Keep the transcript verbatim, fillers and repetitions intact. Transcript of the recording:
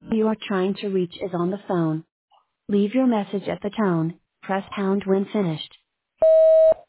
you are trying to reach is on the phone. Leave your message at the tone. Press pound when finished.